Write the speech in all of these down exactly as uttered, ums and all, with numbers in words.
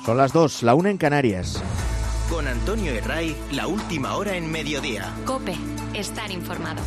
Son las dos, la una en Canarias. Con Antonio Herray, la última hora en mediodía. COPE, estar informado.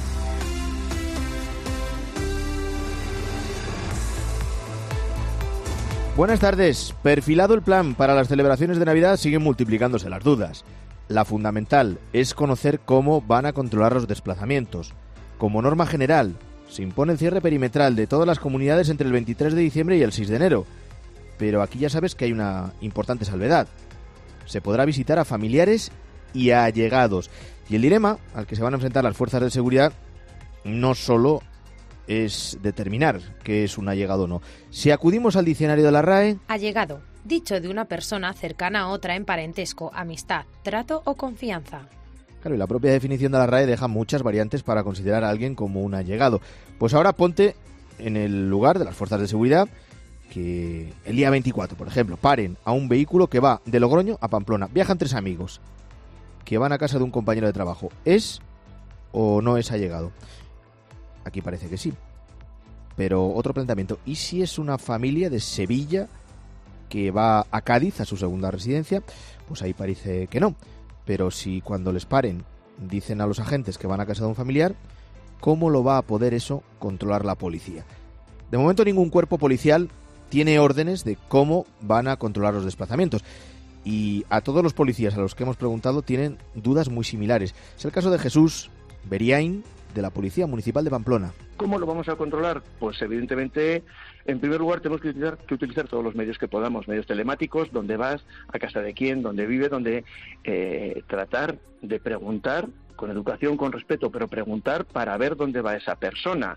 Buenas tardes. Perfilado el plan para las celebraciones de Navidad, siguen multiplicándose las dudas. La fundamental es conocer cómo van a controlar los desplazamientos. Como norma general, se impone el cierre perimetral de todas las comunidades entre el veintitrés de diciembre y el seis de enero. Pero aquí ya sabes que hay una importante salvedad. Se podrá visitar a familiares y a allegados. Y el dilema al que se van a enfrentar las fuerzas de seguridad no solo es determinar qué es un allegado o no. Si acudimos al diccionario de la RAE... Allegado, dicho de una persona cercana a otra en parentesco, amistad, trato o confianza. Claro, y la propia definición de la RAE deja muchas variantes para considerar a alguien como un allegado. Pues ahora ponte en el lugar de las fuerzas de seguridad que el día veinticuatro, por ejemplo, paren a un vehículo que va de Logroño a Pamplona. Viajan tres amigos que van a casa de un compañero de trabajo. ¿Es o no es allegado? Aquí parece que sí. Pero otro planteamiento. ¿Y si es una familia de Sevilla que va a Cádiz, a su segunda residencia? Pues ahí parece que no. Pero si cuando les paren dicen a los agentes que van a casa de un familiar, ¿cómo lo va a poder eso controlar la policía? De momento ningún cuerpo policial tiene órdenes de cómo van a controlar los desplazamientos. Y a todos los policías a los que hemos preguntado tienen dudas muy similares. Es el caso de Jesús Beriain, de la Policía Municipal de Pamplona. ¿Cómo lo vamos a controlar? Pues evidentemente, en primer lugar, tenemos que utilizar, que utilizar todos los medios que podamos, medios telemáticos, dónde vas, a casa de quién, dónde vive, dónde eh, tratar de preguntar, con educación, con respeto, pero preguntar para ver dónde va esa persona.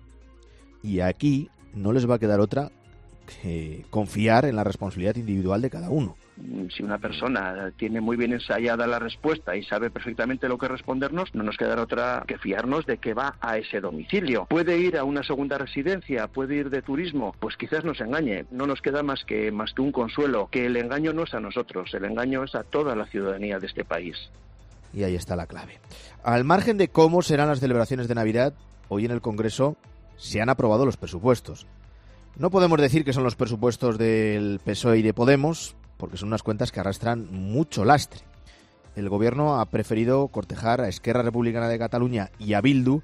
Y aquí no les va a quedar otra que confiar en la responsabilidad individual de cada uno. Si una persona tiene muy bien ensayada la respuesta y sabe perfectamente lo que respondernos, no nos quedará otra que fiarnos de que va a ese domicilio. Puede ir a una segunda residencia, puede ir de turismo, pues quizás nos engañe. No nos queda más que, más que un consuelo, que el engaño no es a nosotros, el engaño es a toda la ciudadanía de este país. Y ahí está la clave. Al margen de cómo serán las celebraciones de Navidad, hoy en el Congreso se han aprobado los presupuestos. No podemos decir que son los presupuestos del P S O E y de Podemos, porque son unas cuentas que arrastran mucho lastre. El gobierno ha preferido cortejar a Esquerra Republicana de Cataluña y a Bildu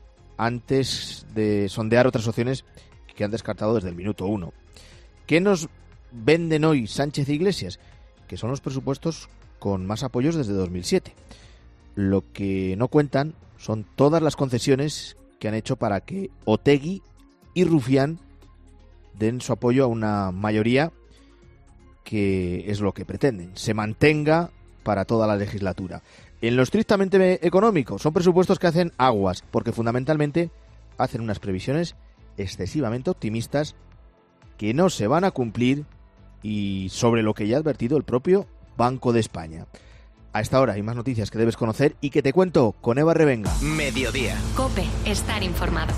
antes de sondear otras opciones que han descartado desde el minuto uno. ¿Qué nos venden hoy Sánchez e Iglesias? Que son los presupuestos con más apoyos desde dos mil siete. Lo que no cuentan son todas las concesiones que han hecho para que Otegi y Rufián den su apoyo a una mayoría que es lo que pretenden, se mantenga para toda la legislatura. En lo estrictamente económico, son presupuestos que hacen aguas, porque fundamentalmente hacen unas previsiones excesivamente optimistas que no se van a cumplir y sobre lo que ya ha advertido el propio Banco de España. A esta hora hay más noticias que debes conocer y que te cuento con Eva Revenga. Mediodía. COPE, estar informado.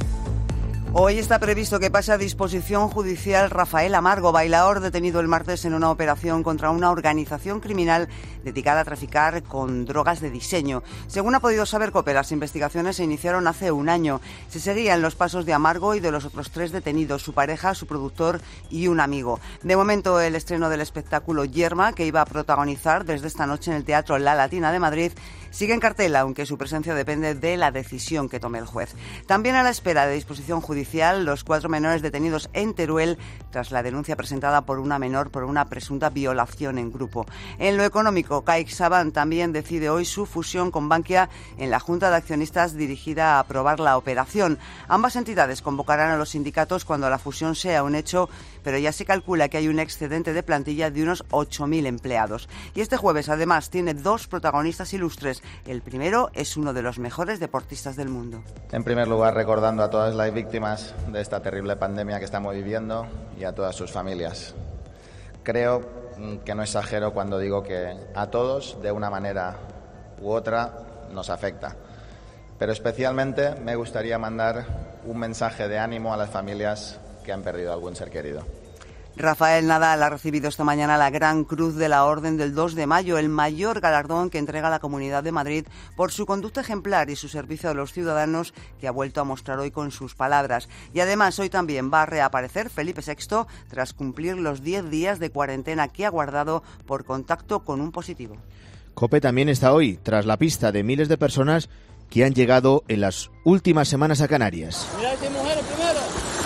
Hoy está previsto que pase a disposición judicial Rafael Amargo, bailaor detenido el martes en una operación contra una organización criminal dedicada a traficar con drogas de diseño. Según ha podido saber COPE, las investigaciones se iniciaron hace un año. Se seguían los pasos de Amargo y de los otros tres detenidos, su pareja, su productor y un amigo. De momento, el estreno del espectáculo Yerma, que iba a protagonizar desde esta noche en el Teatro La Latina de Madrid, sigue en cartel, aunque su presencia depende de la decisión que tome el juez. También a la espera de disposición judicial, los cuatro menores detenidos en Teruel tras la denuncia presentada por una menor por una presunta violación en grupo. En lo económico, CaixaBank también decide hoy su fusión con Bankia en la Junta de Accionistas dirigida a aprobar la operación. Ambas entidades convocarán a los sindicatos cuando la fusión sea un hecho, pero ya se calcula que hay un excedente de plantilla de unos ocho mil empleados. Y este jueves, además, tiene dos protagonistas ilustres. El primero es uno de los mejores deportistas del mundo. En primer lugar, recordando a todas las víctimas de esta terrible pandemia que estamos viviendo y a todas sus familias. Creo que no exagero cuando digo que a todos, de una manera u otra, nos afecta. Pero especialmente me gustaría mandar un mensaje de ánimo a las familias que han perdido algún ser querido. Rafael Nadal ha recibido esta mañana la Gran Cruz de la Orden del dos de mayo, el mayor galardón que entrega la Comunidad de Madrid por su conducta ejemplar y su servicio a los ciudadanos, que ha vuelto a mostrar hoy con sus palabras. Y además hoy también va a reaparecer Felipe sexto tras cumplir los diez días de cuarentena que ha guardado por contacto con un positivo. COPE también está hoy tras la pista de miles de personas que han llegado en las últimas semanas a Canarias. Mira estas mujeres primero.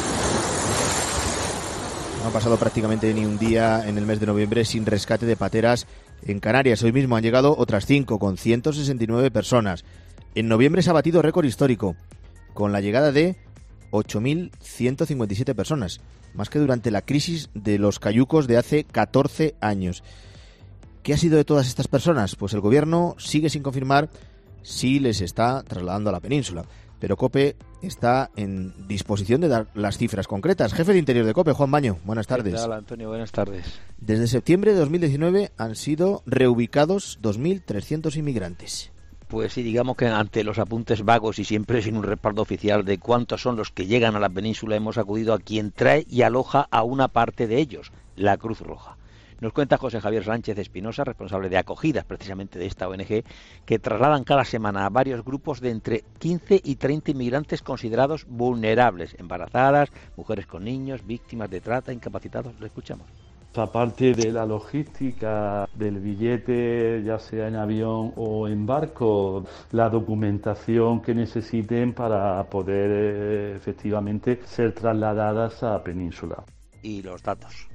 No ha pasado prácticamente ni un día en el mes de noviembre sin rescate de pateras en Canarias. Hoy mismo han llegado otras cinco, con ciento sesenta y nueve personas. En noviembre se ha batido récord histórico, con la llegada de ocho mil ciento cincuenta y siete personas, más que durante la crisis de los cayucos de hace catorce años. ¿Qué ha sido de todas estas personas? Pues el gobierno sigue sin confirmar si les está trasladando a la península. Pero COPE está en disposición de dar las cifras concretas. Jefe de Interior de COPE, Juan Baño, buenas tardes. ¿Qué tal, Antonio? Buenas tardes. Desde septiembre de dos mil diecinueve han sido reubicados dos mil trescientos inmigrantes. Pues sí, digamos que ante los apuntes vagos y siempre sin un respaldo oficial de cuántos son los que llegan a la península, hemos acudido a quien trae y aloja a una parte de ellos, la Cruz Roja. Nos cuenta José Javier Sánchez Espinosa, responsable de acogidas precisamente de esta O N G, que trasladan cada semana a varios grupos de entre quince y treinta inmigrantes considerados vulnerables, embarazadas, mujeres con niños, víctimas de trata, incapacitados. Lo escuchamos. Aparte de la logística del billete, ya sea en avión o en barco, la documentación que necesiten para poder eh, efectivamente ser trasladadas a Península. Y los datos.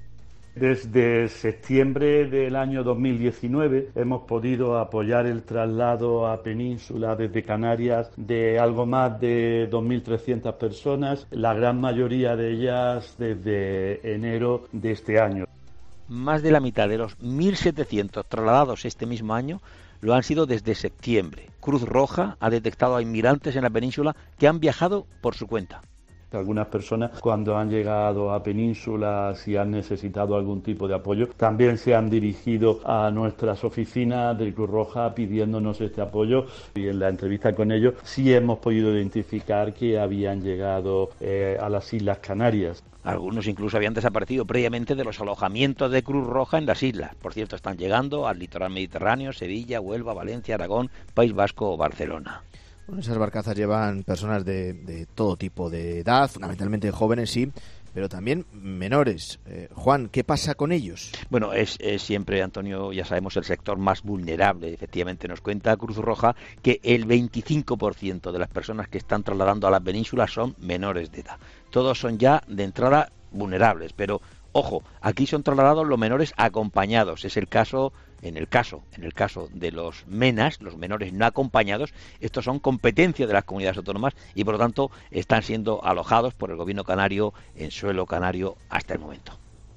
Desde septiembre del año dos mil diecinueve hemos podido apoyar el traslado a Península desde Canarias de algo más de dos mil trescientas personas, la gran mayoría de ellas desde enero de este año. Más de la mitad de los mil setecientos trasladados este mismo año lo han sido desde septiembre. Cruz Roja ha detectado a inmigrantes en la península que han viajado por su cuenta. Algunas personas, cuando han llegado a Península, si han necesitado algún tipo de apoyo, también se han dirigido a nuestras oficinas de Cruz Roja pidiéndonos este apoyo, y en la entrevista con ellos sí hemos podido identificar que habían llegado eh, a las Islas Canarias. Algunos incluso habían desaparecido previamente de los alojamientos de Cruz Roja en las islas. Por cierto, están llegando al litoral mediterráneo, Sevilla, Huelva, Valencia, Aragón, País Vasco o Barcelona. Bueno, esas barcazas llevan personas de, de todo tipo de edad, fundamentalmente jóvenes, sí, pero también menores. Eh, Juan, ¿qué pasa con ellos? Bueno, es, es siempre, Antonio, ya sabemos, el sector más vulnerable. Efectivamente, nos cuenta Cruz Roja que el veinticinco por ciento de las personas que están trasladando a la península son menores de edad. Todos son ya, de entrada, vulnerables, pero ojo, aquí son trasladados los menores acompañados. Es el caso, en el caso, en el caso de los MENAS, los menores no acompañados, estos son competencia de las comunidades autónomas y por lo tanto están siendo alojados por el gobierno canario en suelo canario hasta el momento.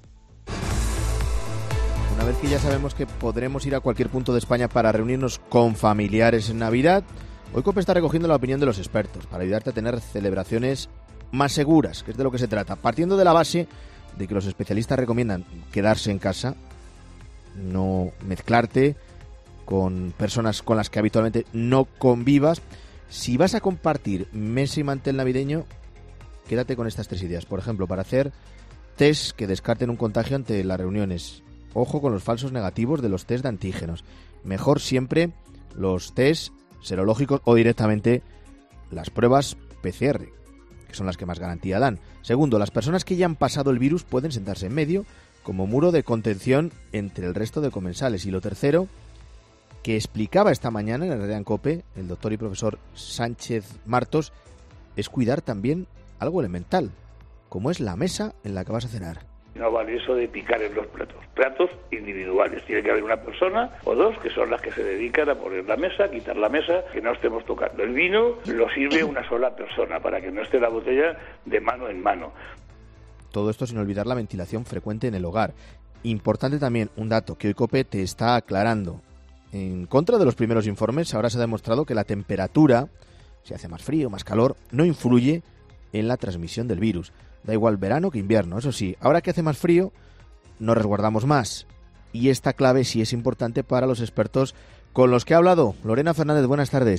Una vez que ya sabemos que podremos ir a cualquier punto de España para reunirnos con familiares en Navidad, hoy COPE está recogiendo la opinión de los expertos para ayudarte a tener celebraciones más seguras, que es de lo que se trata, partiendo de la base de que los especialistas recomiendan quedarse en casa, no mezclarte con personas con las que habitualmente no convivas. Si vas a compartir mesa y mantel navideño, quédate con estas tres ideas. Por ejemplo, para hacer test que descarten un contagio ante las reuniones. Ojo con los falsos negativos de los test de antígenos. Mejor siempre los test serológicos o directamente las pruebas P C R, que son las que más garantía dan. Segundo, las personas que ya han pasado el virus pueden sentarse en medio como muro de contención entre el resto de comensales. Y lo tercero, que explicaba esta mañana en el Herrera en COPE el doctor y profesor Sánchez Martos, es cuidar también algo elemental, como es la mesa en la que vas a cenar. No vale eso de picar en los platos. Platos individuales. Tiene que haber una persona o dos que son las que se dedican a poner la mesa, quitar la mesa, que no estemos tocando. El vino lo sirve una sola persona para que no esté la botella de mano en mano. Todo esto sin olvidar la ventilación frecuente en el hogar. Importante también un dato que hoy COPE te está aclarando. En contra de los primeros informes, ahora se ha demostrado que la temperatura, si hace más frío o más calor, no influye en la transmisión del virus. Da igual verano que invierno. Eso sí, ahora que hace más frío, nos resguardamos más. Y esta clave sí es importante para los expertos con los que ha hablado. Lorena Fernández, buenas tardes.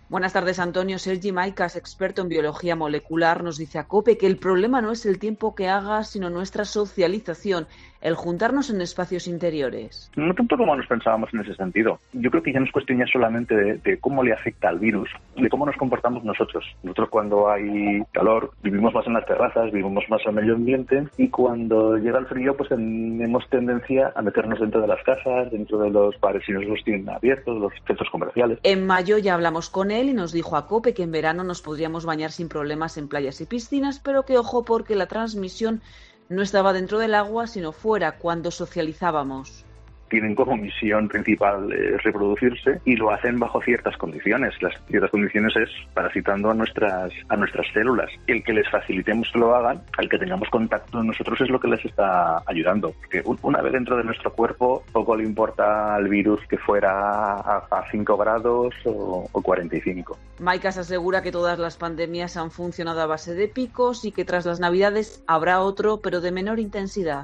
Buenas tardes, Antonio. Sergi Maicas, experto en biología molecular, nos dice a COPE que el problema no es el tiempo que haga, sino nuestra socialización, el juntarnos en espacios interiores. No tanto como nos pensábamos en ese sentido. Yo creo que ya no es cuestión ya solamente de, de cómo le afecta al virus, de cómo nos comportamos nosotros. Nosotros cuando hay calor vivimos más en las terrazas, vivimos más al medio ambiente, y cuando llega el frío pues tenemos tendencia a meternos dentro de las casas, dentro de los bares si no los tienen abiertos, los centros comerciales. En mayo ya hablamos con él y nos dijo a COPE que en verano nos podríamos bañar sin problemas en playas y piscinas, pero que ojo porque la transmisión no estaba dentro del agua, sino fuera, cuando socializábamos. Tienen como misión principal eh, reproducirse y lo hacen bajo ciertas condiciones. Las ciertas condiciones es parasitando a nuestras a nuestras células. El que les facilitemos que lo hagan, al que tengamos contacto nosotros, es lo que les está ayudando. Porque una vez dentro de nuestro cuerpo, poco le importa al virus que fuera a cinco grados o, o cuarenta y cinco. Maicas asegura que todas las pandemias han funcionado a base de picos y que tras las Navidades habrá otro, pero de menor intensidad.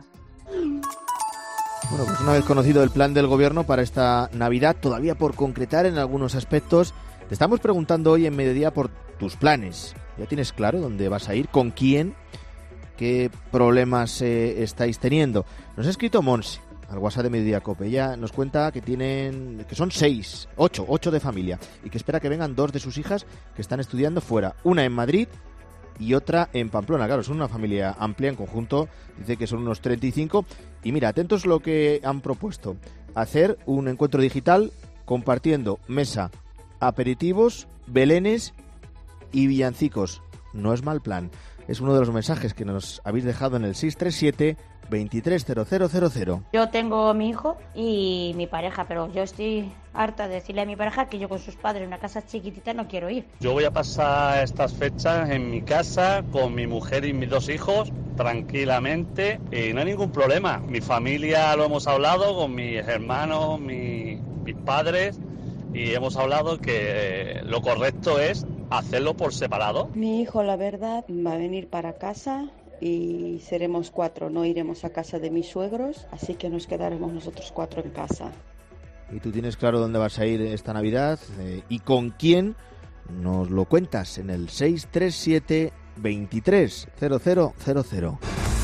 Bueno, pues una vez conocido el plan del Gobierno para esta Navidad, todavía por concretar en algunos aspectos, te estamos preguntando hoy en Mediodía por tus planes. ¿Ya tienes claro dónde vas a ir? ¿Con quién? ¿Qué problemas eh, estáis teniendo? Nos ha escrito Monse al WhatsApp de Mediodía Cope. Ella nos cuenta que tienen, que son seis, ocho, ocho de familia, y que espera que vengan dos de sus hijas que están estudiando fuera. Una en Madrid y otra en Pamplona. Claro, son una familia amplia en conjunto, dice que son unos treinta y cinco. Y mira, atentos lo que han propuesto: hacer un encuentro digital compartiendo mesa, aperitivos, belenes y villancicos. No es mal plan. Es uno de los mensajes que nos habéis dejado en el seis tres siete, veintitrés cero cero cero cero. Yo tengo a mi hijo y mi pareja, pero yo estoy harta de decirle a mi pareja que yo con sus padres en una casa chiquitita no quiero ir. Yo voy a pasar estas fechas en mi casa con mi mujer y mis dos hijos tranquilamente y no hay ningún problema. Mi familia lo hemos hablado con mis hermanos, mi, mis padres, y hemos hablado que lo correcto es hacerlo por separado. Mi hijo, la verdad, va a venir para casa y seremos cuatro, no iremos a casa de mis suegros, así que nos quedaremos nosotros cuatro en casa. ¿Y tú tienes claro dónde vas a ir esta Navidad eh, y con quién? Nos lo cuentas en el seis tres siete, veintitrés cero cero cero cero.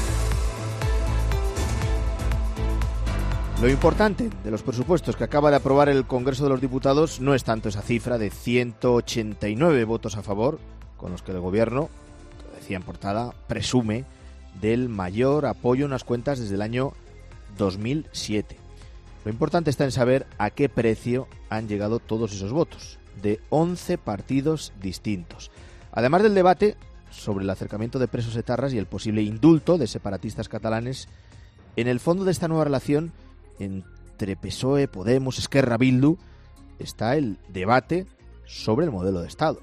Lo importante de los presupuestos que acaba de aprobar el Congreso de los Diputados no es tanto esa cifra de ciento ochenta y nueve votos a favor, con los que el Gobierno, lo decía en portada, presume del mayor apoyo en las cuentas desde el año dos mil siete. Lo importante está en saber a qué precio han llegado todos esos votos, de once partidos distintos. Además del debate sobre el acercamiento de presos etarras y el posible indulto de separatistas catalanes, en el fondo de esta nueva relación entre P S O E, Podemos, Esquerra, Bildu, está el debate sobre el modelo de Estado,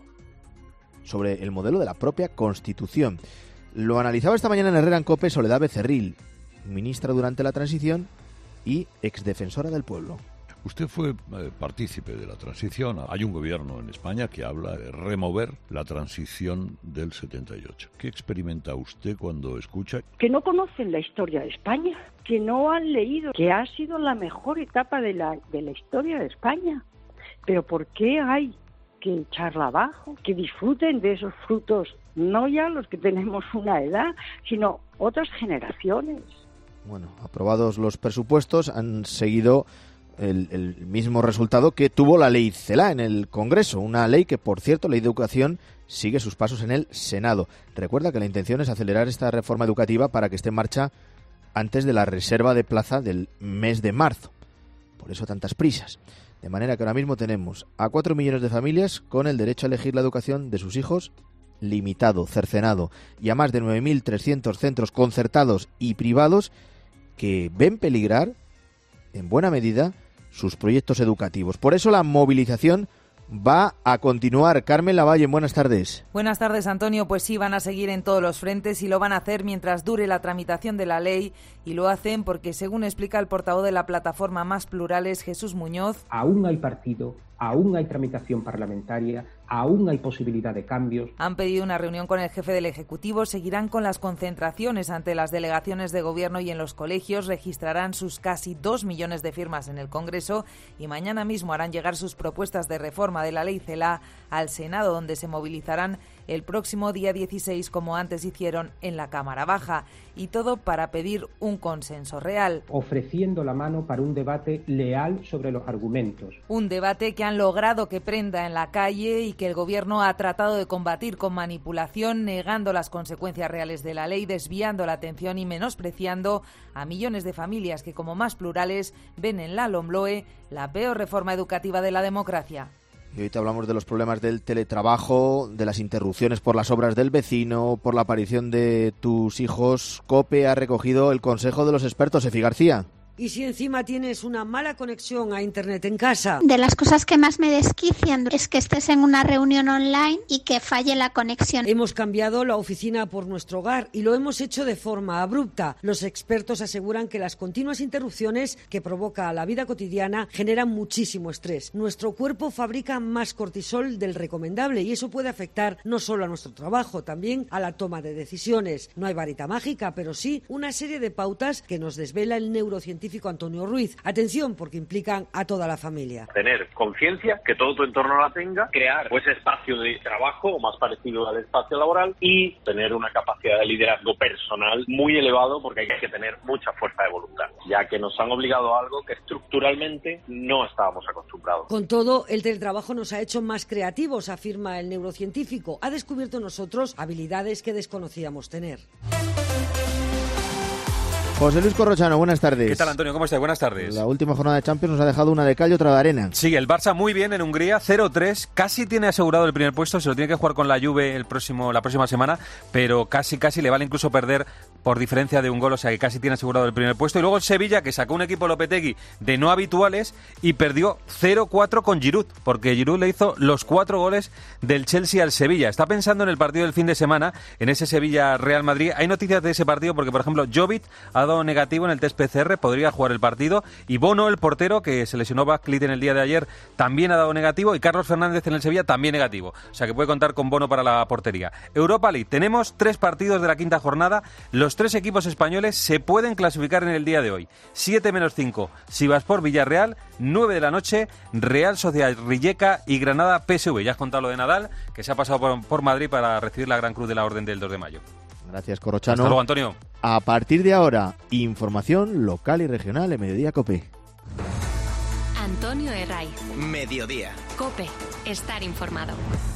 sobre el modelo de la propia Constitución. Lo analizaba esta mañana en Herrera en COPE Soledad Becerril, ministra durante la transición y exdefensora del pueblo. Usted fue eh, partícipe de la transición. Hay un gobierno en España que habla de remover la transición del setenta y ocho. ¿Qué experimenta usted cuando escucha? Que no conocen la historia de España, que no han leído que ha sido la mejor etapa de la, de la historia de España. Pero ¿por qué hay que echarla abajo? Que disfruten de esos frutos, no ya los que tenemos una edad, sino otras generaciones. Bueno, aprobados los presupuestos, han seguido El, el mismo resultado que tuvo la ley CELA en el Congreso, una ley que, por cierto, ley de educación, sigue sus pasos en el Senado. Recuerda que la intención es acelerar esta reforma educativa para que esté en marcha antes de la reserva de plaza del mes de marzo. Por eso tantas prisas. De manera que ahora mismo tenemos a cuatro millones de familias con el derecho a elegir la educación de sus hijos limitado, cercenado, y a más de nueve mil trescientos centros concertados y privados que ven peligrar, en buena medida, sus proyectos educativos. Por eso la movilización va a continuar. Carmen Lavalle, buenas tardes. Buenas tardes, Antonio. Pues sí, van a seguir en todos los frentes y lo van a hacer mientras dure la tramitación de la ley, y lo hacen porque, según explica el portavoz de la plataforma Más Plurales, Jesús Muñoz, aún hay partidos aún hay tramitación parlamentaria, aún hay posibilidad de cambios. Han pedido una reunión con el jefe del Ejecutivo, seguirán con las concentraciones ante las delegaciones de gobierno y en los colegios, registrarán sus casi dos millones de firmas en el Congreso y mañana mismo harán llegar sus propuestas de reforma de la ley CELA al Senado, donde se movilizarán el próximo día dieciséis, como antes hicieron en la Cámara Baja, y todo para pedir un consenso real. Ofreciendo la mano para un debate leal sobre los argumentos. Un debate que han logrado que prenda en la calle y que el Gobierno ha tratado de combatir con manipulación, negando las consecuencias reales de la ley, desviando la atención y menospreciando a millones de familias que, como más plurales, ven en la LOMLOE la peor reforma educativa de la democracia. Y hoy te hablamos de los problemas del teletrabajo, de las interrupciones por las obras del vecino, por la aparición de tus hijos. COPE ha recogido el consejo de los expertos. Efi García. Y si encima tienes una mala conexión a Internet en casa. De las cosas que más me desquician es que estés en una reunión online y que falle la conexión. Hemos cambiado la oficina por nuestro hogar y lo hemos hecho de forma abrupta. Los expertos aseguran que las continuas interrupciones que provoca la vida cotidiana generan muchísimo estrés. Nuestro cuerpo fabrica más cortisol del recomendable y eso puede afectar no solo a nuestro trabajo, también a la toma de decisiones. No hay varita mágica, pero sí una serie de pautas que nos desvela el neurocientífico Antonio Ruiz. Atención, porque implican a toda la familia. Tener conciencia, que todo tu entorno la tenga, crear pues espacio de trabajo o más parecido al espacio laboral y tener una capacidad de liderazgo personal muy elevado, porque hay que tener mucha fuerza de voluntad, ya que nos han obligado a algo que estructuralmente no estábamos acostumbrados. Con todo, el teletrabajo nos ha hecho más creativos, afirma el neurocientífico. Ha descubierto en nosotros habilidades que desconocíamos tener. José Luis Corrochano, buenas tardes. ¿Qué tal, Antonio? ¿Cómo estás? Buenas tardes. La última jornada de Champions nos ha dejado una de cal y otra de arena. Sí, el Barça muy bien en Hungría, cero tres, casi tiene asegurado el primer puesto, se lo tiene que jugar con la Juve el próximo, la próxima semana, pero casi casi le vale incluso perder por diferencia de un gol, o sea que casi tiene asegurado el primer puesto. Y luego el Sevilla, que sacó un equipo Lopetegui de no habituales y perdió cero cuatro con Giroud, porque Giroud le hizo los cuatro goles del Chelsea al Sevilla. Está pensando en el partido del fin de semana, en ese Sevilla-Real Madrid. Hay noticias de ese partido porque, por ejemplo, Jovic ha dado negativo en el test P C R, podría jugar el partido, y Bono, el portero, que se lesionó Backlit en el día de ayer, también ha dado negativo, y Carlos Fernández en el Sevilla también negativo, o sea que puede contar con Bono para la portería. Europa League, tenemos tres partidos de la quinta jornada, los tres equipos españoles se pueden clasificar en el día de hoy. siete menos cinco, Sivasspor Villarreal, nueve de la noche, Real Sociedad Rijeka y Granada P S V. Ya has contado lo de Nadal, que se ha pasado por, por Madrid para recibir la Gran Cruz de la Orden del dos de mayo. Gracias, Corrochano. Hasta luego, Antonio. A partir de ahora, información local y regional en Mediodía COPE. Antonio Herray. Mediodía. COPE. Estar informado.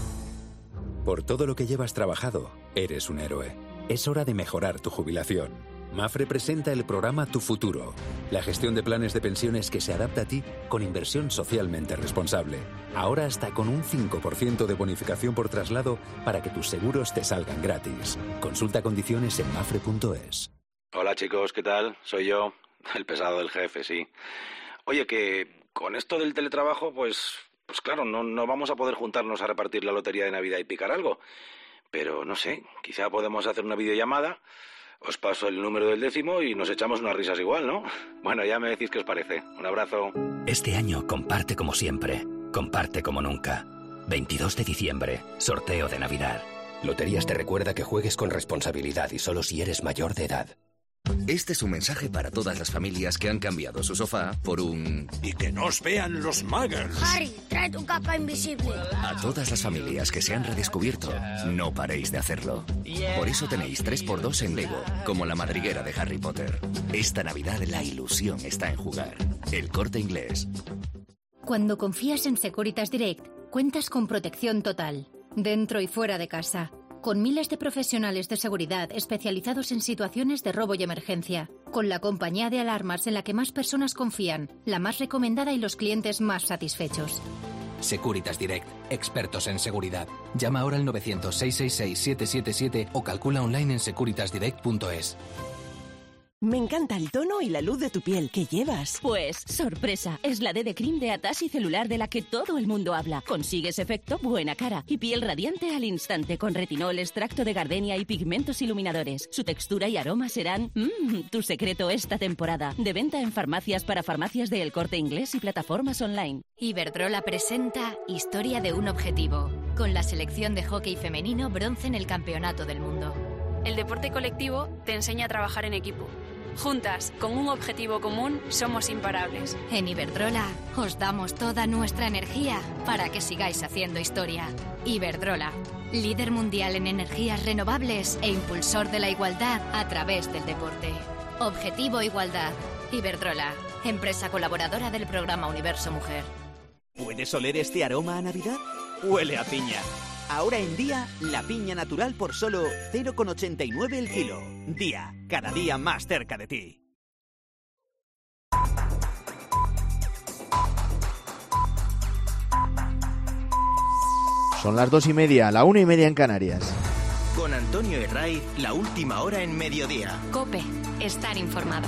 Por todo lo que llevas trabajado, eres un héroe. Es hora de mejorar tu jubilación. Mafre presenta el programa Tu Futuro, la gestión de planes de pensiones que se adapta a ti con inversión socialmente responsable. Ahora hasta con un cinco por ciento de bonificación por traslado para que tus seguros te salgan gratis. Consulta condiciones en mafre punto es. Hola chicos, ¿qué tal? Soy yo, el pesado del jefe, sí. Oye, que con esto del teletrabajo, pues, pues claro, no, no vamos a poder juntarnos a repartir la lotería de Navidad y picar algo. Pero no sé, quizá podemos hacer una videollamada. Os paso el número del décimo y nos echamos unas risas igual, ¿no? Bueno, ya me decís qué os parece. Un abrazo. Este año comparte como siempre. Comparte como nunca. veintidós de diciembre, sorteo de Navidad. Loterías te recuerda que juegues con responsabilidad y solo si eres mayor de edad. Este es un mensaje para todas las familias que han cambiado su sofá por un... Y que no os vean los muggles. Harry, trae tu capa invisible. A todas las familias que se han redescubierto, no paréis de hacerlo. Por eso tenéis tres por dos en Lego, como la madriguera de Harry Potter. Esta Navidad la ilusión está en jugar. El Corte Inglés. Cuando confías en Securitas Direct, cuentas con protección total, dentro y fuera de casa. Con miles de profesionales de seguridad especializados en situaciones de robo y emergencia. Con la compañía de alarmas en la que más personas confían, la más recomendada y los clientes más satisfechos. Securitas Direct, expertos en seguridad. Llama ahora al novecientos, seiscientos sesenta y seis, siete siete siete o calcula online en securitas direct punto es. Me encanta el tono y la luz de tu piel. ¿Qué llevas? Pues, sorpresa, es la D D Cream de Atashi Celular de la que todo el mundo habla. Consigues efecto buena cara y piel radiante al instante con retinol, extracto de gardenia y pigmentos iluminadores. Su textura y aroma serán mmm, tu secreto esta temporada. De venta en farmacias para farmacias de El Corte Inglés y plataformas online. Iberdrola presenta Historia de un objetivo, con la selección de hockey femenino bronce en el Campeonato del Mundo. El deporte colectivo te enseña a trabajar en equipo. Juntas, con un objetivo común, somos imparables. En Iberdrola os damos toda nuestra energía para que sigáis haciendo historia. Iberdrola, líder mundial en energías renovables e impulsor de la igualdad a través del deporte. Objetivo Igualdad. Iberdrola, empresa colaboradora del programa Universo Mujer. ¿Puedes oler este aroma a Navidad? Huele a piña. Ahora en Día, la piña natural por solo cero coma ochenta y nueve el kilo. Día, cada día más cerca de ti. Son las dos y media, la una y media en Canarias. Con Antonio Herraiz, la última hora en mediodía. COPE, estar informado.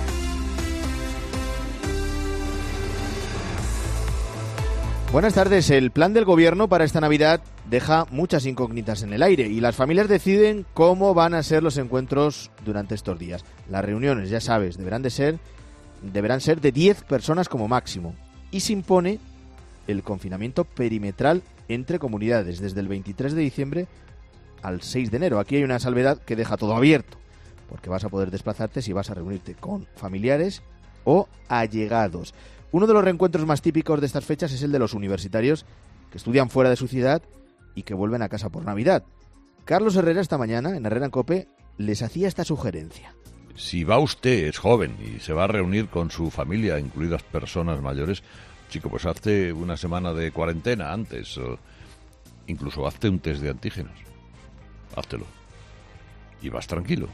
Buenas tardes. El plan del gobierno para esta Navidad deja muchas incógnitas en el aire y las familias deciden cómo van a ser los encuentros durante estos días. Las reuniones, ya sabes, deberán de ser deberán ser de diez personas como máximo y se impone el confinamiento perimetral entre comunidades desde el veintitrés de diciembre al seis de enero. Aquí hay una salvedad que deja todo abierto, porque vas a poder desplazarte si vas a reunirte con familiares o allegados. Uno de los reencuentros más típicos de estas fechas es el de los universitarios que estudian fuera de su ciudad y que vuelven a casa por Navidad. Carlos Herrera esta mañana, en Herrera en COPE, les hacía esta sugerencia. Si va usted, es joven, y se va a reunir con su familia, incluidas personas mayores, chico, pues hazte una semana de cuarentena antes, o incluso hazte un test de antígenos. Háztelo. Y vas tranquilo.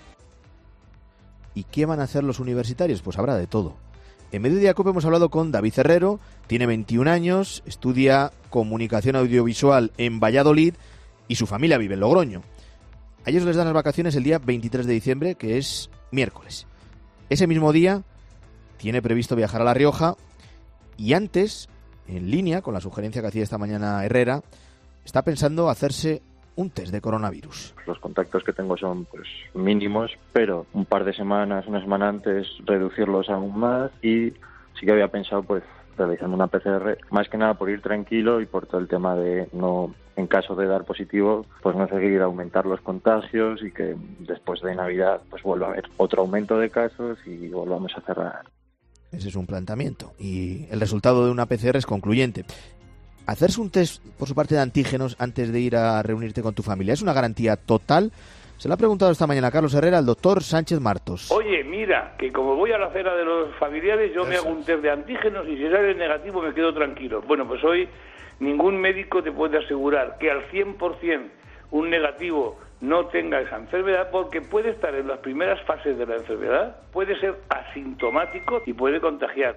¿Y qué van a hacer los universitarios? Pues habrá de todo. En Mediodía COPE hemos hablado con David Herrero, tiene veintiún años, estudia comunicación audiovisual en Valladolid y su familia vive en Logroño. A ellos les dan las vacaciones el día veintitrés de diciembre, que es miércoles. Ese mismo día tiene previsto viajar a La Rioja y antes, en línea con la sugerencia que hacía esta mañana Herrera, está pensando hacerse un test de coronavirus. Los contactos que tengo son pues mínimos, pero un par de semanas, una semana antes, reducirlos aún más y sí que había pensado pues realizando una P C R, más que nada por ir tranquilo y por todo el tema de no, en caso de dar positivo, pues no seguir aumentar los contagios y que después de Navidad pues vuelva a haber otro aumento de casos y volvamos a cerrar. Ese es un planteamiento y el resultado de una P C R es concluyente. Hacerse un test por su parte de antígenos antes de ir a reunirte con tu familia, ¿es una garantía total? Se lo ha preguntado esta mañana Carlos Herrera al doctor Sánchez Martos. Oye, mira, que como voy a la cena de los familiares, yo Eso. me hago un test de antígenos y si sale negativo me quedo tranquilo. Bueno, pues hoy ningún médico te puede asegurar que al cien por ciento un negativo no tenga esa enfermedad, porque puede estar en las primeras fases de la enfermedad, puede ser asintomático y puede contagiar.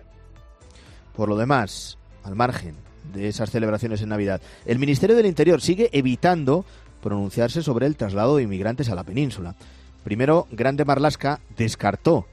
Por lo demás, al margen de esas celebraciones en Navidad, el Ministerio del Interior sigue evitando pronunciarse sobre el traslado de inmigrantes a la península. Primero, Grande Marlaska descartó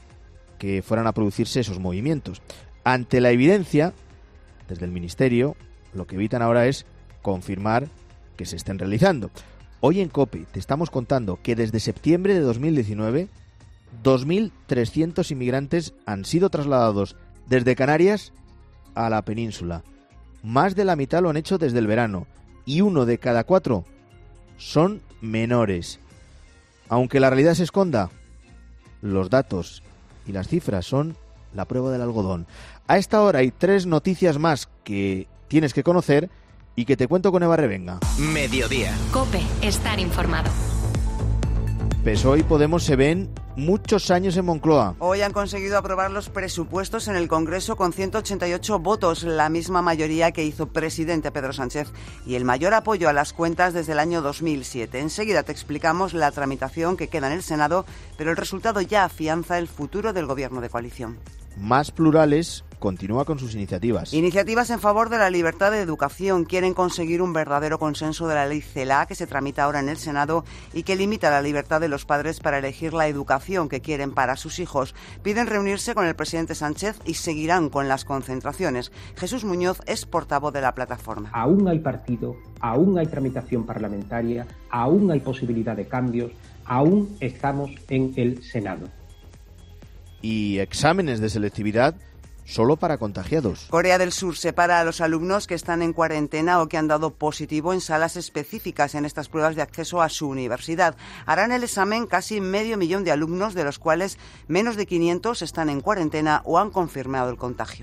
que fueran a producirse esos movimientos. Ante la evidencia, desde el Ministerio, lo que evitan ahora es confirmar que se estén realizando. Hoy en COPE te estamos contando que desde septiembre de dos mil diecinueve, dos mil trescientos inmigrantes han sido trasladados desde Canarias a la península. Más de la mitad lo han hecho desde el verano y uno de cada cuatro son menores. Aunque la realidad se esconda, los datos y las cifras son la prueba del algodón. A esta hora hay tres noticias más que tienes que conocer y que te cuento con Eva Revenga. Mediodía. COPE, estar informado. P S O E y Podemos se ven muchos años en Moncloa. Hoy han conseguido aprobar los presupuestos en el Congreso con ciento ochenta y ocho votos, la misma mayoría que hizo presidente Pedro Sánchez, y el mayor apoyo a las cuentas desde el año dos mil siete. Enseguida te explicamos la tramitación que queda en el Senado, pero el resultado ya afianza el futuro del gobierno de coalición. Más plurales continúa con sus iniciativas. Iniciativas en favor de la libertad de educación. Quieren conseguir un verdadero consenso de la ley CELA, que se tramita ahora en el Senado y que limita la libertad de los padres para elegir la educación que quieren para sus hijos. Piden reunirse con el presidente Sánchez y seguirán con las concentraciones. Jesús Muñoz es portavoz de la plataforma. Aún hay partido, aún hay tramitación parlamentaria, aún hay posibilidad de cambios, aún estamos en el Senado. Y exámenes de selectividad solo para contagiados. Corea del Sur separa a los alumnos que están en cuarentena o que han dado positivo en salas específicas en estas pruebas de acceso a su universidad. Harán el examen casi medio millón de alumnos, de los cuales menos de quinientos están en cuarentena o han confirmado el contagio.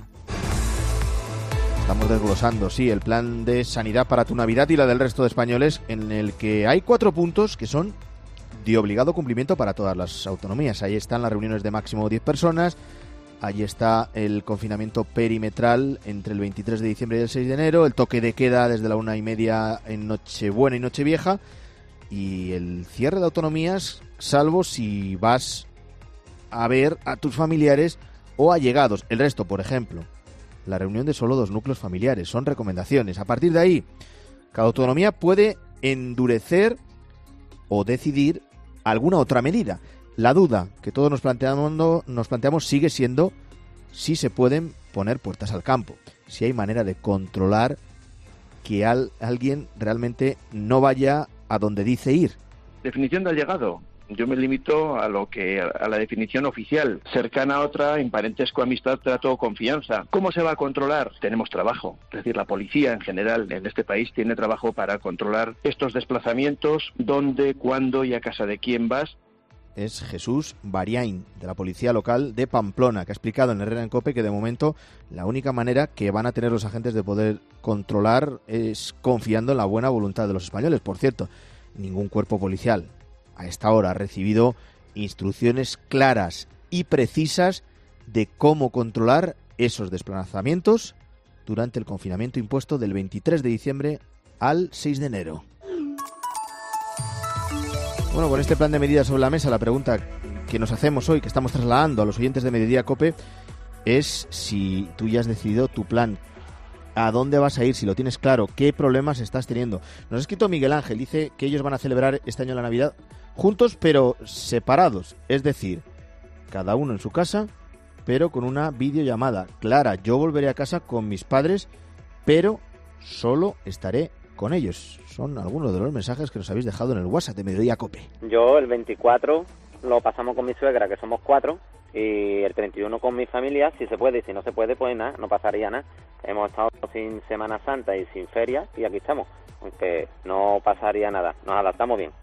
Estamos desglosando, sí, el plan de sanidad para tu Navidad y la del resto de españoles, en el que hay cuatro puntos que son de obligado cumplimiento para todas las autonomías. Ahí están las reuniones de máximo diez personas, ahí está el confinamiento perimetral entre el veintitrés de diciembre y el seis de enero, el toque de queda desde la una y media en Nochebuena y Nochevieja, y el cierre de autonomías, salvo si vas a ver a tus familiares o allegados. El resto, por ejemplo, la reunión de solo dos núcleos familiares, son recomendaciones. A partir de ahí, cada autonomía puede endurecer o decidir alguna otra medida. La duda que todos nos planteamos, nos planteamos sigue siendo si se pueden poner puertas al campo, si hay manera de controlar que al, alguien realmente no vaya a donde dice ir. Definición de allegado. Yo me limito a lo que a la definición oficial, cercana a otra, en parentesco, amistad, trato o confianza. ¿Cómo se va a controlar? Tenemos trabajo, es decir, la policía en general en este país tiene trabajo para controlar estos desplazamientos, dónde, cuándo y a casa de quién vas. Es Jesús Bariain, de la Policía Local de Pamplona, que ha explicado en Herrera en COPE que de momento la única manera que van a tener los agentes de poder controlar es confiando en la buena voluntad de los españoles. Por cierto, ningún cuerpo policial a esta hora ha recibido instrucciones claras y precisas de cómo controlar esos desplazamientos durante el confinamiento impuesto del veintitrés de diciembre al seis de enero. Bueno, con este plan de medidas sobre la mesa, la pregunta que nos hacemos hoy, que estamos trasladando a los oyentes de Mediodía COPE, es si tú ya has decidido tu plan. ¿A dónde vas a ir? Si lo tienes claro, ¿qué problemas estás teniendo? Nos ha escrito Miguel Ángel, dice que ellos van a celebrar este año la Navidad juntos pero separados, es decir, cada uno en su casa, pero con una videollamada. Clara, yo volveré a casa con mis padres, pero solo estaré con ellos. Son algunos de los mensajes que nos habéis dejado en el WhatsApp de Mediodía COPE. Yo el veinticuatro lo pasamos con mi suegra, que somos cuatro, y el treinta y uno con mi familia, si se puede, y si no se puede, pues nada, no pasaría nada. Hemos estado sin Semana Santa y sin feria, y aquí estamos, aunque no pasaría nada, nos adaptamos bien.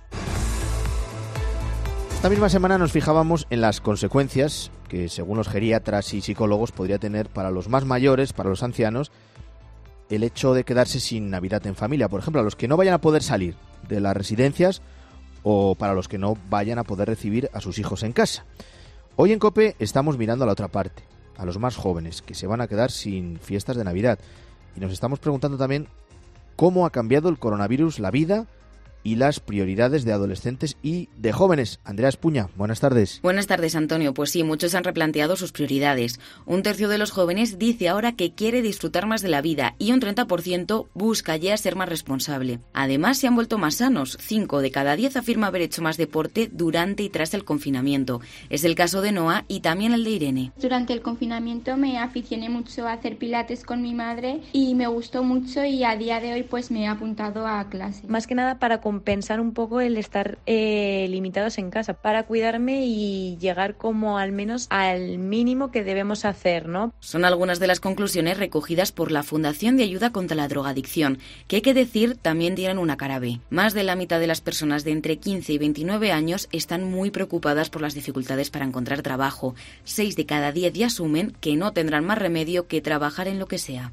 Esta misma semana nos fijábamos en las consecuencias que, según los geriatras y psicólogos, podría tener para los más mayores, para los ancianos, el hecho de quedarse sin Navidad en familia. Por ejemplo, a los que no vayan a poder salir de las residencias o para los que no vayan a poder recibir a sus hijos en casa. Hoy en COPE estamos mirando a la otra parte, a los más jóvenes, que se van a quedar sin fiestas de Navidad. Y nos estamos preguntando también cómo ha cambiado el coronavirus la vida y las prioridades de adolescentes y de jóvenes. Andrea Espuña, buenas tardes. Buenas tardes, Antonio. Pues sí, muchos han replanteado sus prioridades. Un tercio de los jóvenes dice ahora que quiere disfrutar más de la vida y un treinta por ciento busca ya ser más responsable. Además, se han vuelto más sanos. Cinco de cada diez afirma haber hecho más deporte durante y tras el confinamiento. Es el caso de Noa y también el de Irene. Durante el confinamiento me aficioné mucho a hacer pilates con mi madre y me gustó mucho, y a día de hoy pues me he apuntado a clase. Más que nada para compensar un poco el estar eh, limitados en casa, para cuidarme y llegar como al menos al mínimo que debemos hacer, ¿no? Son algunas de las conclusiones recogidas por la Fundación de Ayuda contra la Drogadicción, que hay que decir también tienen una cara B. Más de la mitad de las personas de entre quince y veintinueve años están muy preocupadas por las dificultades para encontrar trabajo. Seis de cada diez ya asumen que no tendrán más remedio que trabajar en lo que sea.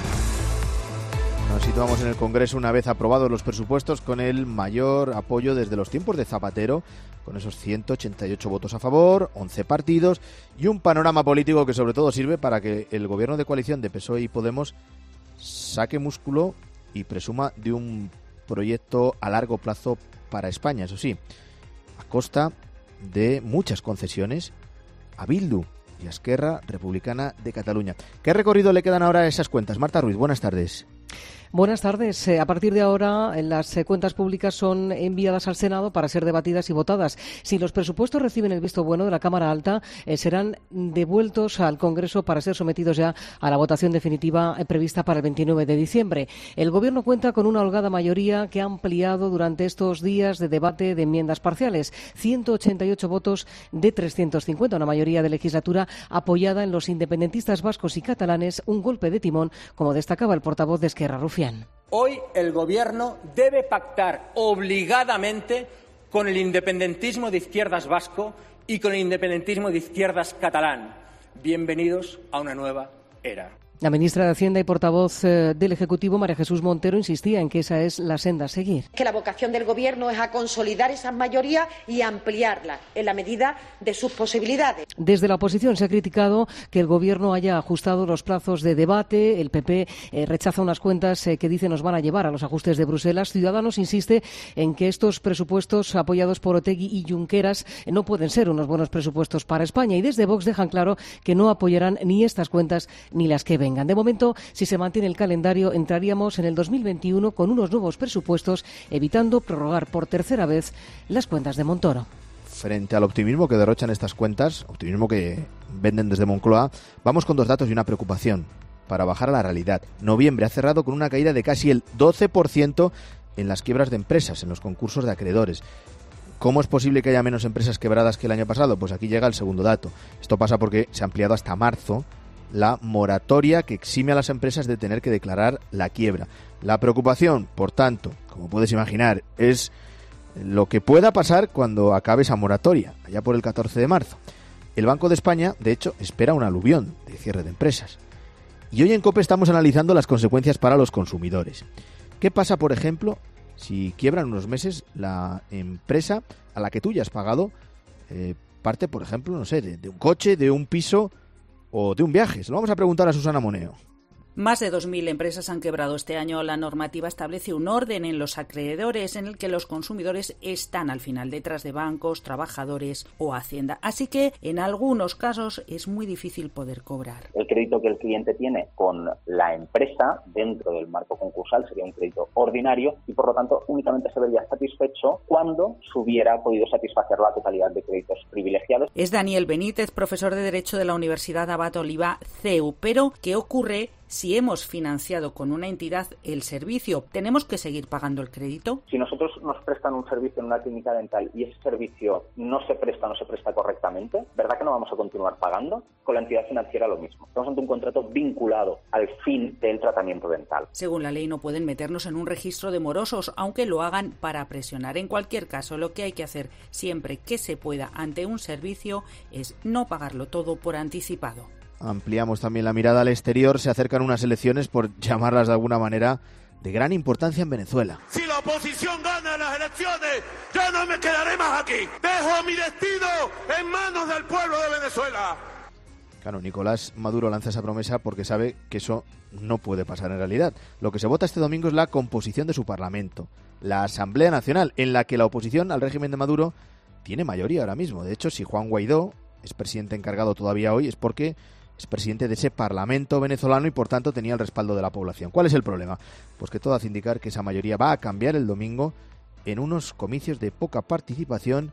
Nos situamos en el Congreso una vez aprobados los presupuestos, con el mayor apoyo desde los tiempos de Zapatero, con esos ciento ochenta y ocho votos a favor, once partidos y un panorama político que sobre todo sirve para que el gobierno de coalición de P S O E y Podemos saque músculo y presuma de un proyecto a largo plazo para España, eso sí, a costa de muchas concesiones a Bildu. y a Esquerra Republicana de Cataluña. ¿Qué recorrido le quedan ahora a esas cuentas? Marta Ruiz, buenas tardes. Buenas tardes. A partir de ahora, las cuentas públicas son enviadas al Senado para ser debatidas y votadas. Si los presupuestos reciben el visto bueno de la Cámara Alta, eh, serán devueltos al Congreso para ser sometidos ya a la votación definitiva eh, prevista para el veintinueve de diciembre. El Gobierno cuenta con una holgada mayoría que ha ampliado durante estos días de debate de enmiendas parciales. ciento ochenta y ocho votos de trescientos cincuenta, una mayoría de legislatura apoyada en los independentistas vascos y catalanes, un golpe de timón, como destacaba el portavoz de Esquerra, Rufián. Hoy el Gobierno debe pactar obligadamente con el independentismo de izquierdas vasco y con el independentismo de izquierdas catalán. Bienvenidos a una nueva era. La ministra de Hacienda y portavoz eh, del Ejecutivo, María Jesús Montero, insistía en que esa es la senda a seguir. Que la vocación del Gobierno es a consolidar esas mayorías y ampliarlas en la medida de sus posibilidades. Desde la oposición se ha criticado que el Gobierno haya ajustado los plazos de debate. El P P eh, rechaza unas cuentas eh, que dice nos van a llevar a los ajustes de Bruselas. Ciudadanos insiste en que estos presupuestos apoyados por Otegi y Junqueras eh, no pueden ser unos buenos presupuestos para España. Y desde Vox dejan claro que no apoyarán ni estas cuentas ni las que vengan. De momento, si se mantiene el calendario, entraríamos en el dos mil veintiuno con unos nuevos presupuestos, evitando prorrogar por tercera vez las cuentas de Montoro. Frente al optimismo que derrochan estas cuentas, optimismo que venden desde Moncloa, vamos con dos datos y una preocupación para bajar a la realidad. Noviembre ha cerrado con una caída de casi el doce por ciento en las quiebras de empresas, en los concursos de acreedores. ¿Cómo es posible que haya menos empresas quebradas que el año pasado? Pues aquí llega el segundo dato. Esto pasa porque se ha ampliado hasta marzo la moratoria que exime a las empresas de tener que declarar la quiebra. La preocupación, por tanto, como puedes imaginar, es lo que pueda pasar cuando acabe esa moratoria, allá por el catorce de marzo. El Banco de España, de hecho, espera un aluvión de cierre de empresas. Y hoy en COPE estamos analizando las consecuencias para los consumidores. ¿Qué pasa, por ejemplo, si quiebra en unos meses la empresa a la que tú ya has pagado eh, parte, por ejemplo, no sé, de, de un coche, de un piso o de un viaje? Se lo vamos a preguntar a Susana Moneo. Más de dos mil empresas han quebrado este año. La normativa establece un orden en los acreedores en el que los consumidores están al final detrás de bancos, trabajadores o Hacienda. Así que en algunos casos es muy difícil poder cobrar. El crédito que el cliente tiene con la empresa dentro del marco concursal sería un crédito ordinario y por lo tanto únicamente se vería satisfecho cuando se hubiera podido satisfacer la totalidad de créditos privilegiados. Es Daniel Benítez, profesor de Derecho de la Universidad Abad Oliva C E U. Pero ¿qué ocurre si hemos financiado con una entidad el servicio? ¿Tenemos que seguir pagando el crédito? Si nosotros nos prestan un servicio en una clínica dental y ese servicio no se presta no se presta correctamente, ¿verdad que no vamos a continuar pagando? Con la entidad financiera lo mismo. Estamos ante un contrato vinculado al fin del tratamiento dental. Según la ley no pueden meternos en un registro de morosos, aunque lo hagan para presionar. En cualquier caso, lo que hay que hacer siempre que se pueda ante un servicio es no pagarlo todo por anticipado. Ampliamos también la mirada al exterior. Se acercan unas elecciones, por llamarlas de alguna manera, de gran importancia en Venezuela. Si la oposición gana las elecciones, yo no me quedaré más aquí. Dejo mi destino en manos del pueblo de Venezuela. Claro, Nicolás Maduro lanza esa promesa porque sabe que eso no puede pasar en realidad. Lo que se vota este domingo es la composición de su Parlamento, la Asamblea Nacional, en la que la oposición al régimen de Maduro tiene mayoría ahora mismo. De hecho, si Juan Guaidó es presidente encargado todavía hoy, es porque es presidente de ese Parlamento venezolano y por tanto tenía el respaldo de la población. ¿Cuál es el problema? Pues que todo hace indicar que esa mayoría va a cambiar el domingo en unos comicios de poca participación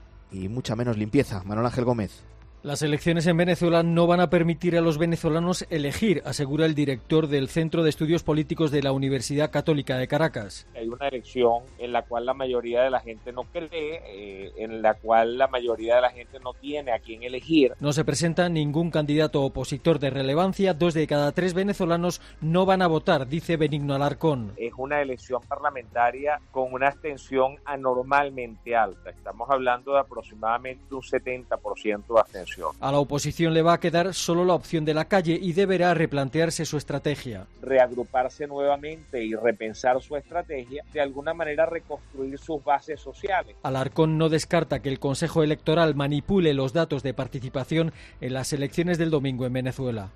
y mucha menos limpieza. Manuel Ángel Gómez. Las elecciones en Venezuela no van a permitir a los venezolanos elegir, asegura el director del Centro de Estudios Políticos de la Universidad Católica de Caracas. Hay una elección en la cual la mayoría de la gente no cree, eh, en la cual la mayoría de la gente no tiene a quién elegir. No se presenta ningún candidato opositor de relevancia. Dos de cada tres venezolanos no van a votar, dice Benigno Alarcón. Es una elección parlamentaria con una abstención anormalmente alta. Estamos hablando de aproximadamente un setenta por ciento de abstención. A la oposición le va a quedar solo la opción de la calle y deberá replantearse su estrategia. Reagruparse nuevamente y repensar su estrategia, de alguna manera reconstruir sus bases sociales. Alarcón no descarta que el Consejo Electoral manipule los datos de participación en las elecciones del domingo en Venezuela.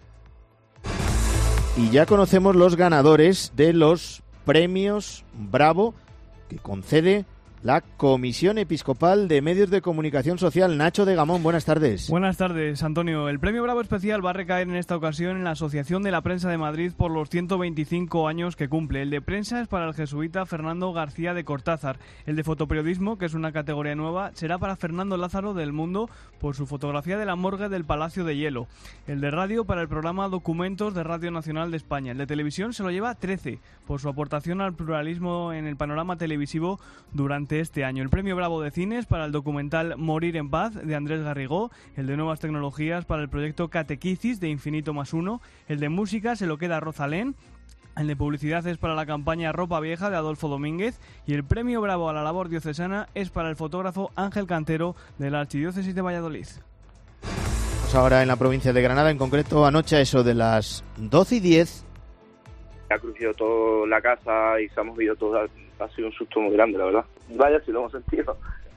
Y ya conocemos los ganadores de los premios Bravo que concede la Comisión Episcopal de Medios de Comunicación Social. Nacho de Gamón, buenas tardes. Buenas tardes, Antonio. El Premio Bravo Especial va a recaer en esta ocasión en la Asociación de la Prensa de Madrid por los ciento veinticinco años que cumple. El de prensa es para el jesuita Fernando García de Cortázar. El de fotoperiodismo, que es una categoría nueva, será para Fernando Lázaro del Mundo por su fotografía de la morgue del Palacio de Hielo. El de radio para el programa Documentos de Radio Nacional de España. El de televisión se lo lleva trece por su aportación al pluralismo en el panorama televisivo durante este año. El Premio Bravo de Cines para el documental Morir en Paz de Andrés Garrigó, el de Nuevas Tecnologías para el proyecto Catequisis de Infinito más Uno, el de Música se lo queda Rosalén, el de Publicidad es para la campaña Ropa Vieja de Adolfo Domínguez y el Premio Bravo a la labor diocesana es para el fotógrafo Ángel Cantero de la Archidiócesis de Valladolid. Pues ahora en la provincia de Granada, en concreto anoche a eso de las doce y diez. Ha crujido toda la casa y se hemos visto todo. Ha sido un susto muy grande, la verdad. Vaya, si lo hemos sentido.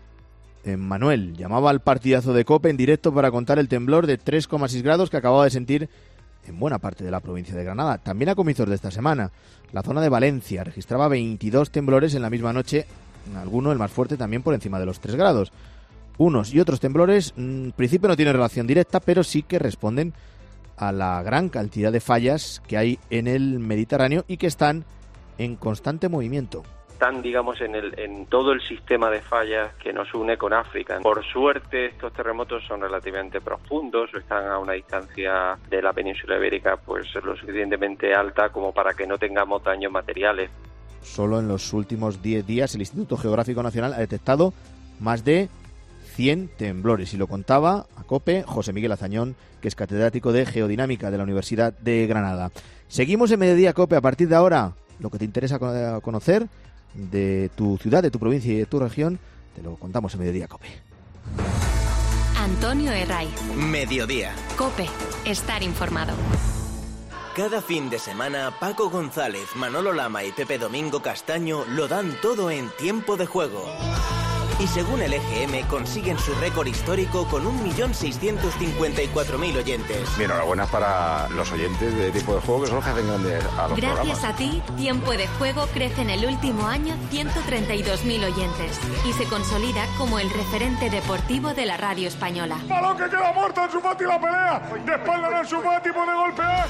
Manuel llamaba al partidazo de COPE en directo para contar el temblor de tres coma seis grados que acababa de sentir en buena parte de la provincia de Granada. También a comienzos de esta semana, la zona de Valencia registraba veintidós temblores en la misma noche, alguno, el más fuerte, también por encima de los tres grados. Unos y otros temblores, en principio no tienen relación directa, pero sí que responden a la gran cantidad de fallas que hay en el Mediterráneo y que están en constante movimiento. Están, digamos, en, el, en todo el sistema de fallas que nos une con África. Por suerte, estos terremotos son relativamente profundos o están a una distancia de la península ibérica pues lo suficientemente alta como para que no tengamos daños materiales. Solo en los últimos diez días el Instituto Geográfico Nacional ha detectado más de cien temblores y lo contaba a COPE José Miguel Azañón, que es catedrático de Geodinámica de la Universidad de Granada. Seguimos en Mediodía COPE. A partir de ahora, lo que te interesa conocer de tu ciudad, de tu provincia y de tu región, te lo contamos en Mediodía COPE. Antonio Herray. Mediodía. COPE. Estar informado. Cada fin de semana, Paco González, Manolo Lama y Pepe Domingo Castaño lo dan todo en Tiempo de Juego. Y según el E G M, consiguen su récord histórico con un millón seiscientos cincuenta y cuatro mil oyentes. Mi enhorabuena para los oyentes de Tiempo de Juego, que son los que hacen grandes a los Gracias programas. a ti, Tiempo de Juego crece en el último año ciento treinta y dos mil oyentes y se consolida como el referente deportivo de la radio española. Balón que queda muerto, Ansu Fati la pelea. De espalda de Ansu Fati puede golpear.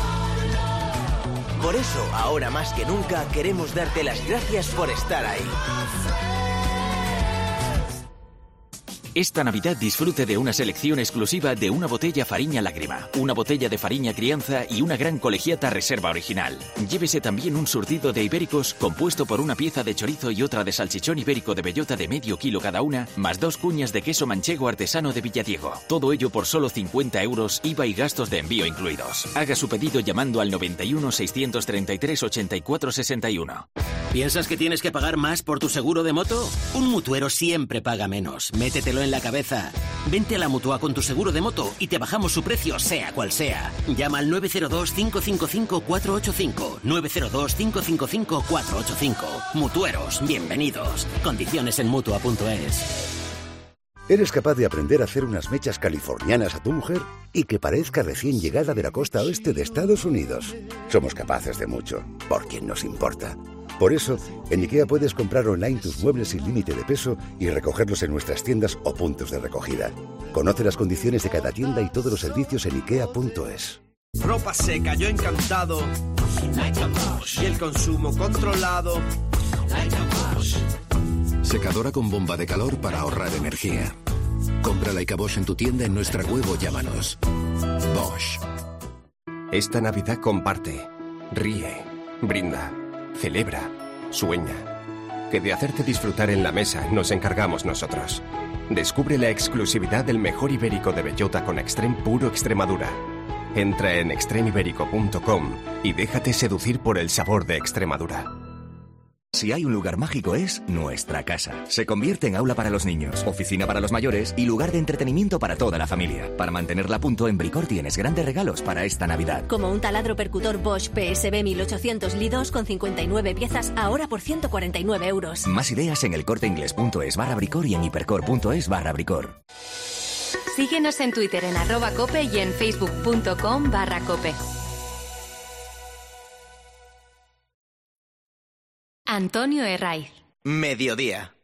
Por eso, ahora más que nunca, queremos darte las gracias por estar ahí. Esta Navidad disfrute de una selección exclusiva de una botella Fariña Lágrima, una botella de Fariña Crianza y una gran colegiata reserva original. Llévese también un surtido de ibéricos compuesto por una pieza de chorizo y otra de salchichón ibérico de bellota de medio kilo cada una, más dos cuñas de queso manchego artesano de Villadiego. Todo ello por solo cincuenta euros, I V A y gastos de envío incluidos. Haga su pedido llamando al noventa y uno, seiscientos treinta y tres, ochenta y cuatro sesenta y uno. ¿Piensas que tienes que pagar más por tu seguro de moto? Un mutuero siempre paga menos. Métetelo en la cabeza. Vente a la Mutua con tu seguro de moto y te bajamos su precio sea cual sea. Llama al nueve cero dos, cinco cinco cinco, cuatro ocho cinco. nueve cero dos, cinco cinco cinco, cuatro ocho cinco. Mutueros, bienvenidos. Condiciones en Mutua punto es. ¿Eres capaz de aprender a hacer unas mechas californianas a tu mujer y que parezca recién llegada de la costa oeste de Estados Unidos? Somos capaces de mucho, por quien nos importa. Por eso, en IKEA puedes comprar online tus muebles sin límite de peso y recogerlos en nuestras tiendas o puntos de recogida. Conoce las condiciones de cada tienda y todos los servicios en ikea punto es. Ropa seca, yo encantado. Y el consumo controlado. Secadora con bomba de calor para ahorrar energía. Compra Leica Bosch en tu tienda, en nuestra web o llámanos. Bosch. Esta Navidad comparte, ríe, brinda, celebra, sueña. Que de hacerte disfrutar en la mesa nos encargamos nosotros. Descubre la exclusividad del mejor ibérico de bellota con Extrem puro Extremadura. Entra en extrem ibérico punto com y déjate seducir por el sabor de Extremadura. Si hay un lugar mágico es nuestra casa. Se convierte en aula para los niños, oficina para los mayores y lugar de entretenimiento para toda la familia. Para mantenerla a punto, en Bricor tienes grandes regalos para esta Navidad. Como un taladro percutor Bosch P S B mil ochocientos Li dos con cincuenta y nueve piezas, ahora por ciento cuarenta y nueve euros. Más ideas en elcorteingles.es barra Bricor y en hipercor.es barra Bricor. Síguenos en Twitter en arroba cope y en facebook.com barra cope. Antonio Herray. Mediodía.